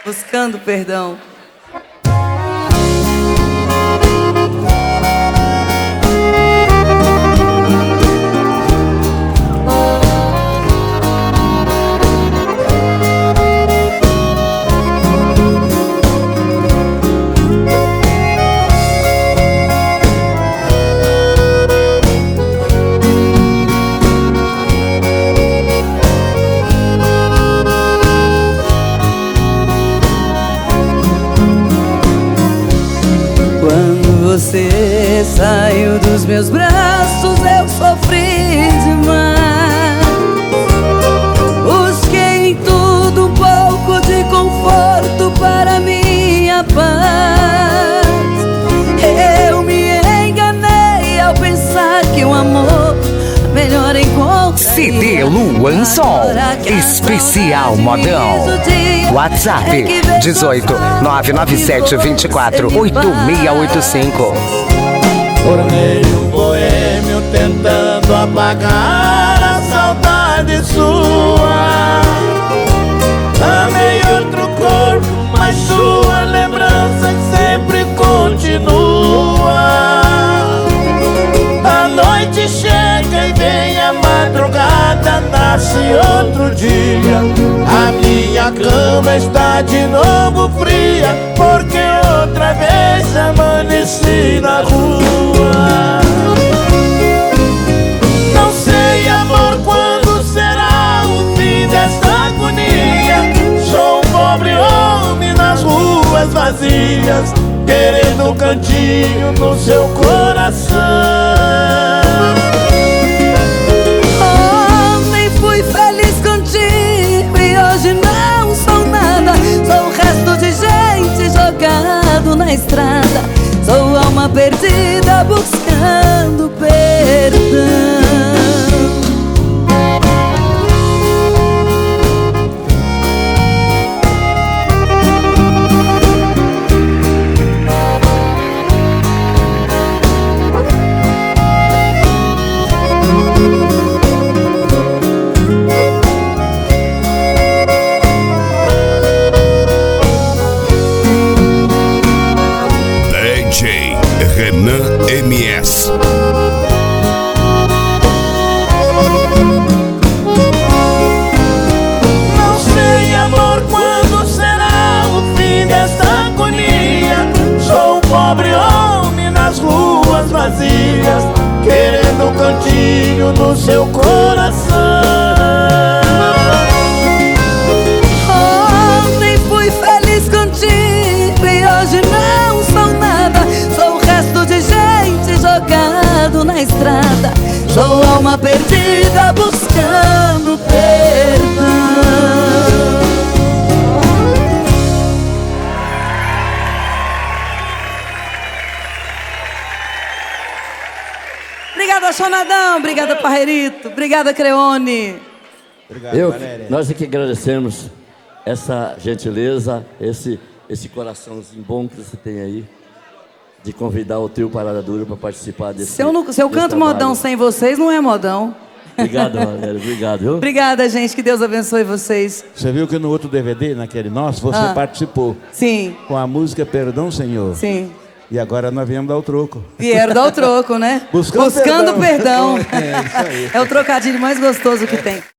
Buscando perdão. Você saiu dos meus braços, eu sofri demais. Busquei em tudo um pouco de conforto para minha paz. Eu me enganei ao pensar que o amor melhor encontraria. CD Luan Sol, especial modão. WhatsApp 18 997 24 8685. Tornei um boêmio tentando apagar a saudade sua. Amei outro corpo, mas sua lembrança sempre continua. A noite chega e vem a madrugada, nasce outro dia. A minha cama está de novo fria, porque outra vez amanheci na rua. Não sei, amor, quando será o fim desta agonia. Sou um pobre homem nas ruas vazias, querendo um cantinho no seu coração. Na estrada, sou alma perdida buscando perdão. Renan MS. Não sei, amor, quando será o fim desta agonia. Sou um pobre homem nas ruas vazias, querendo um cantinho no seu coração. Ontem fui feliz contigo e hoje não sou nada. Sou o resto de gente jogado na estrada. Sou alma perdida buscando perdão. Obrigada, Chonadão. Obrigada, Parreirito. Obrigada, Creone. Obrigado, nós aqui agradecemos essa gentileza, esse coraçãozinho bom que você tem aí, de convidar o trio Parada Dura para participar desse. Se eu canto modão sem vocês, não é modão. Obrigado, Valéria. Obrigado, viu? Obrigada, gente. Que Deus abençoe vocês. Você viu que no outro DVD, naquele nosso, você participou. Sim. Com a música Perdão, Senhor. Sim. E agora nós viemos dar o troco. Vieram dar o troco, né? Buscando perdão. É isso aí. É o trocadilho mais gostoso que tem.